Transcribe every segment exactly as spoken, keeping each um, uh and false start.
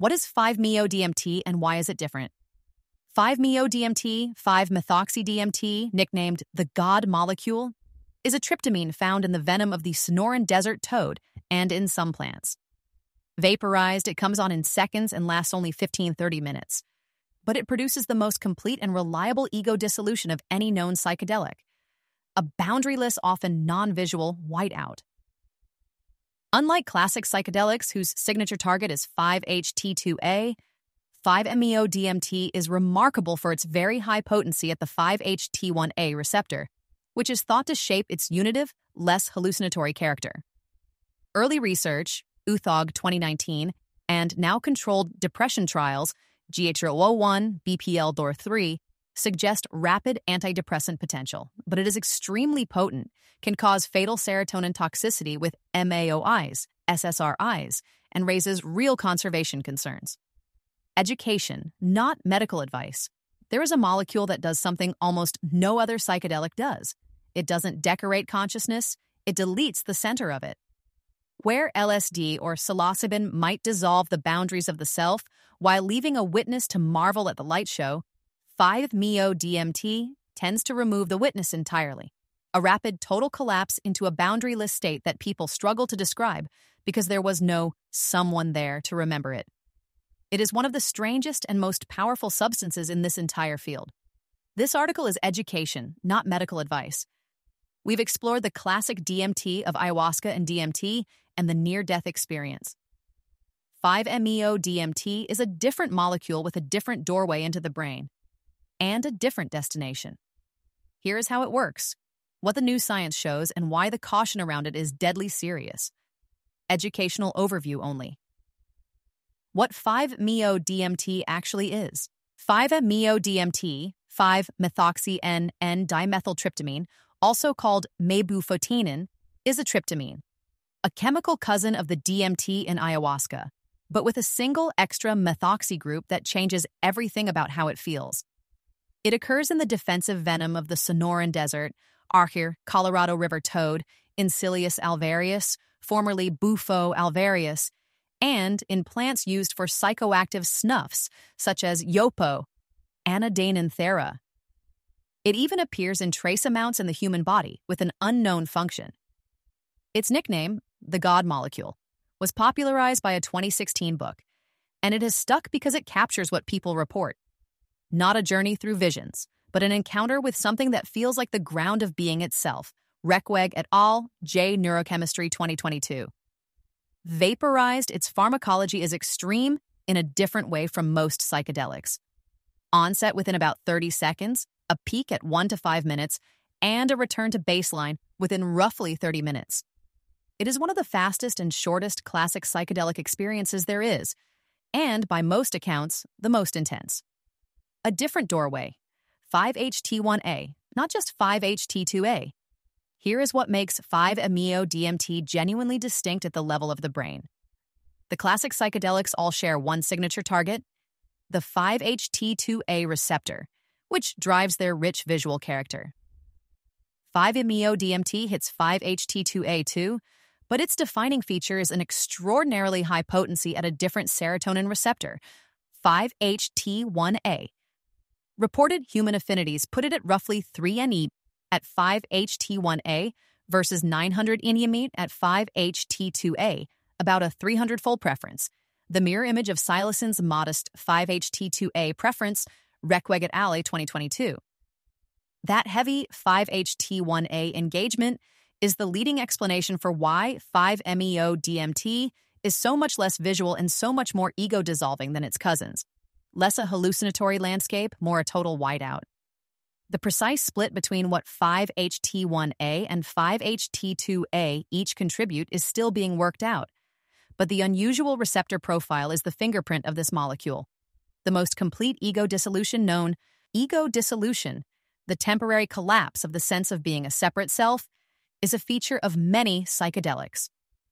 What is five-MeO-D M T and why is it different? five-MeO-D M T, five-methoxy-D M T, nicknamed the God molecule, is a tryptamine found in the venom of the Sonoran desert toad and in some plants. Vaporized, it comes on in seconds and lasts only fifteen to thirty minutes. But it produces the most complete and reliable ego dissolution of any known psychedelic. A boundaryless, often non-visual whiteout. Unlike classic psychedelics whose signature target is five H T two A, five-MeO-D M T is remarkable for its very high potency at the five H T one A receptor, which is thought to shape its unitive, less hallucinatory character. Early research, U T H O G twenty nineteen, and now controlled depression trials, G H zero zero one, B P L D O R three, suggest rapid antidepressant potential, but it is extremely potent, can cause fatal serotonin toxicity with M A O Is, S S R Is, and raises real conservation concerns. Education, not medical advice. There is a molecule that does something almost no other psychedelic does. It doesn't decorate consciousness, it deletes the center of it. Where L S D or psilocybin might dissolve the boundaries of the self while leaving a witness to marvel at the light show, five-MeO-D M T tends to remove the witness entirely. A rapid total collapse into a boundaryless state that people struggle to describe because there was no someone there to remember it. It is one of the strangest and most powerful substances in this entire field. This article is education, not medical advice. We've explored the classic D M T of ayahuasca and D M T and the near-death experience. five-MeO-D M T is a different molecule with a different doorway into the brain and a different destination. Here is how it works, what the new science shows, and why the caution around it is deadly serious. Educational overview only. What five-MeO-D M T actually is. five-MeO-D M T, five-methoxy-N-N-dimethyltryptamine, also called mebufotenin, is a tryptamine, a chemical cousin of the D M T in ayahuasca, but with a single extra methoxy group that changes everything about how it feels. It occurs in the defensive venom of the Sonoran Desert, Archir, Colorado River toad, Encilius alvarius, formerly Bufo alvarius, and in plants used for psychoactive snuffs, such as yopo, anadenanthera. It even appears in trace amounts in the human body with an unknown function. Its nickname, the God molecule, was popularized by a twenty sixteen book, and it has stuck because it captures what people report. Not a journey through visions, but an encounter with something that feels like the ground of being itself. Rekweg et al., J. Neurochemistry twenty twenty-two. Vaporized, its pharmacology is extreme in a different way from most psychedelics. Onset within about thirty seconds, a peak at one to five minutes, and a return to baseline within roughly thirty minutes. It is one of the fastest and shortest classic psychedelic experiences there is, and by most accounts, the most intense. A different doorway, five H T one A, not just five H T two A. Here is what makes five-MeO-D M T genuinely distinct at the level of the brain. The classic psychedelics all share one signature target, the five H T two A receptor, which drives their rich visual character. five-MeO-D M T hits five H T two A too, but its defining feature is an extraordinarily high potency at a different serotonin receptor, five H T one A. Reported human affinities put it at roughly three N E at five H T one A versus nine hundred N E M at five H T two A, about a three hundred-fold preference. The mirror image of psilocyn's modest five H T two A preference, Rekweg et al. twenty twenty-two. That heavy five H T one A engagement is the leading explanation for why five-MeO-D M T is so much less visual and so much more ego-dissolving than its cousins. Less a hallucinatory landscape, more a total whiteout. The precise split between what five H T one A and five H T two A each contribute is still being worked out, but the unusual receptor profile is the fingerprint of this molecule. The most complete ego dissolution known, ego dissolution, the temporary collapse of the sense of being a separate self, is a feature of many psychedelics.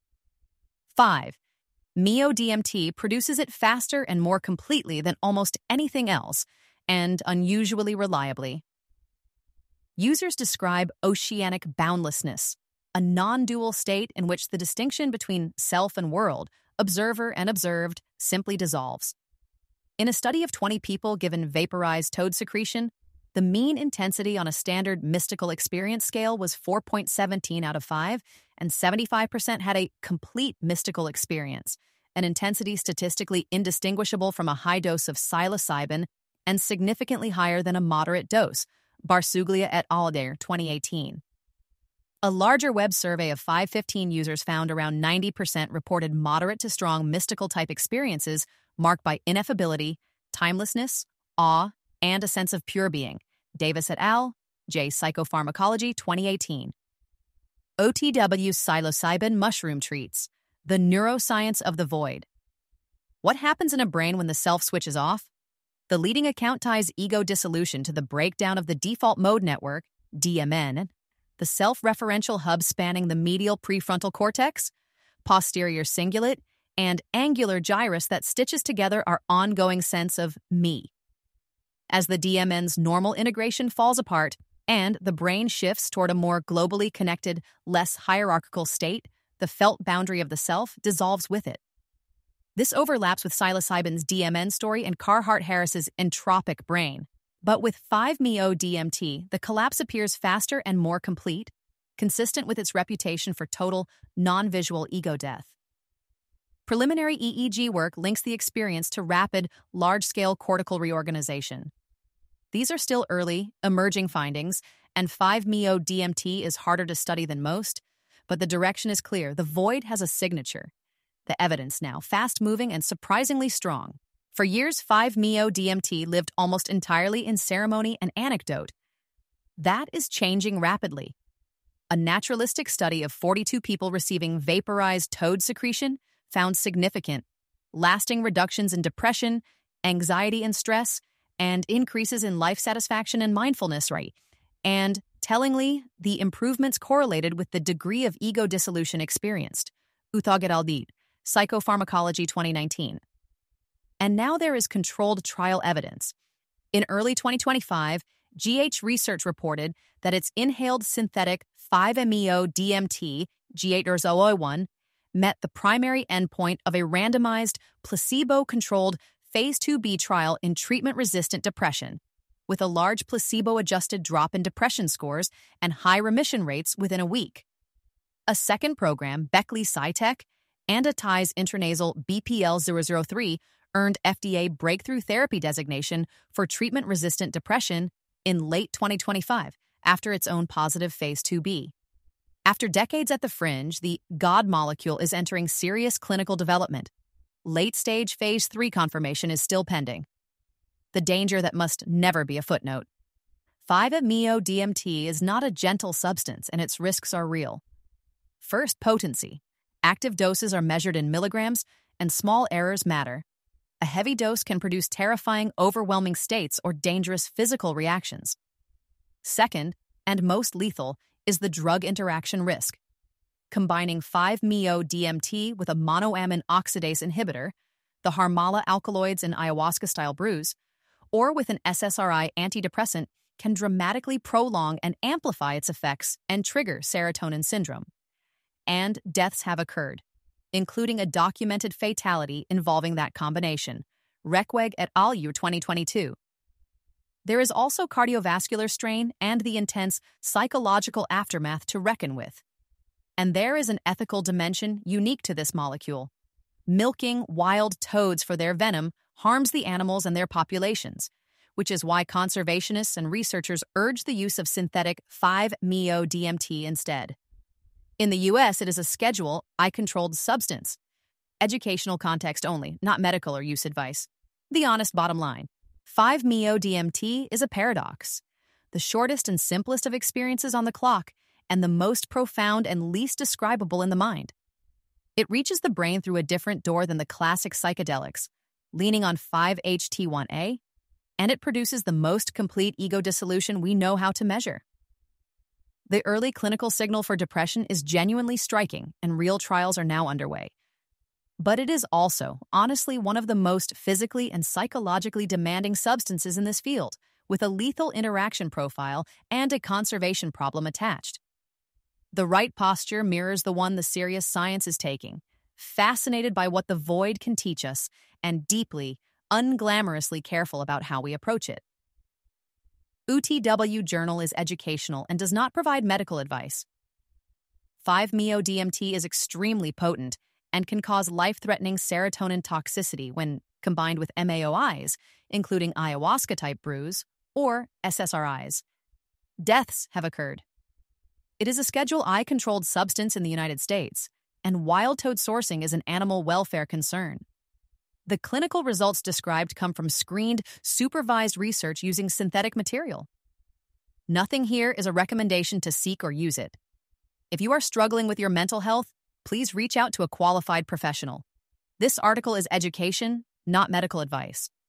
five. MeO-D M T produces it faster and more completely than almost anything else, and unusually reliably. Users describe oceanic boundlessness, a non-dual state in which the distinction between self and world, observer and observed simply dissolves. In a study of twenty people given vaporized toad secretion, the mean intensity on a standard mystical experience scale was four point one seven out of five, and seventy-five percent had a complete mystical experience, an intensity statistically indistinguishable from a high dose of psilocybin and significantly higher than a moderate dose, Barsuglia et al. twenty eighteen. A larger web survey of five fifteen users found around ninety percent reported moderate to strong mystical-type experiences marked by ineffability, timelessness, awe, and a sense of pure being. Davis et al., J. Psychopharmacology, twenty eighteen. O T W psilocybin mushroom treats, the neuroscience of the void. What happens in a brain when the self switches off? The leading account ties ego dissolution to the breakdown of the default mode network, D M N, the self-referential hub spanning the medial prefrontal cortex, posterior cingulate, and angular gyrus that stitches together our ongoing sense of me. As the D M N's normal integration falls apart and the brain shifts toward a more globally connected, less hierarchical state, the felt boundary of the self dissolves with it. This overlaps with psilocybin's D M N story and Carhart-Harris's entropic brain. But with five M E O D M T, the collapse appears faster and more complete, consistent with its reputation for total, non-visual ego death. Preliminary E E G work links the experience to rapid, large-scale cortical reorganization. These are still early, emerging findings, and five M E O D M T is harder to study than most, but the direction is clear. The void has a signature. The evidence now, fast-moving and surprisingly strong. For years, five M E O D M T lived almost entirely in ceremony and anecdote. That is changing rapidly. A naturalistic study of forty-two people receiving vaporized toad secretion found significant, lasting reductions in depression, anxiety and stress, and increases in life satisfaction and mindfulness rate. And, tellingly, the improvements correlated with the degree of ego dissolution experienced. Uthag et al. Psychopharmacology, twenty nineteen. And now there is controlled trial evidence. In early twenty twenty-five, G H Research reported that its inhaled synthetic five M E O D M T, G eight zero zero one, met the primary endpoint of a randomized, placebo-controlled Phase two B trial in treatment-resistant depression, with a large placebo-adjusted drop in depression scores and high remission rates within a week. A second program, Beckley Psytech, and Atai's intranasal B P L zero zero three earned F D A breakthrough therapy designation for treatment-resistant depression in late twenty twenty-five, after its own positive Phase two B. After decades at the fringe, the God molecule is entering serious clinical development. Late-stage Phase three confirmation is still pending. The danger that must never be a footnote. five M E O D M T is not a gentle substance, and its risks are real. First, potency. Active doses are measured in milligrams, and small errors matter. A heavy dose can produce terrifying, overwhelming states or dangerous physical reactions. Second, and most lethal, is the drug interaction risk. Combining five M E O D M T with a monoamine oxidase inhibitor, the Harmala alkaloids in ayahuasca-style brews, or with an S S R I antidepressant can dramatically prolong and amplify its effects and trigger serotonin syndrome. And deaths have occurred, including a documented fatality involving that combination, Rekweg et al. twenty twenty-two. There is also cardiovascular strain and the intense psychological aftermath to reckon with. And there is an ethical dimension unique to this molecule. Milking wild toads for their venom harms the animals and their populations, which is why conservationists and researchers urge the use of synthetic five M E O D M T instead. In the U S, it is a Schedule I-controlled substance. Educational context only, not medical or use advice. The honest bottom line. five M E O D M T is a paradox. The shortest and simplest of experiences on the clock, and the most profound and least describable in the mind. It reaches the brain through a different door than the classic psychedelics, leaning on five H T one A, and it produces the most complete ego dissolution we know how to measure. The early clinical signal for depression is genuinely striking, and real trials are now underway. But it is also, honestly, one of the most physically and psychologically demanding substances in this field, with a lethal interaction profile and a conservation problem attached. The right posture mirrors the one the serious science is taking, fascinated by what the void can teach us, and deeply, unglamorously careful about how we approach it. U T W Journal is educational and does not provide medical advice. five meo D M T is extremely potent and can cause life-threatening serotonin toxicity when combined with M A O Is, including ayahuasca-type brews or S S R Is. Deaths have occurred. It is a Schedule I controlled substance in the United States, and wild toad sourcing is an animal welfare concern. The clinical results described come from screened, supervised research using synthetic material. Nothing here is a recommendation to seek or use it. If you are struggling with your mental health, please reach out to a qualified professional. This article is education, not medical advice.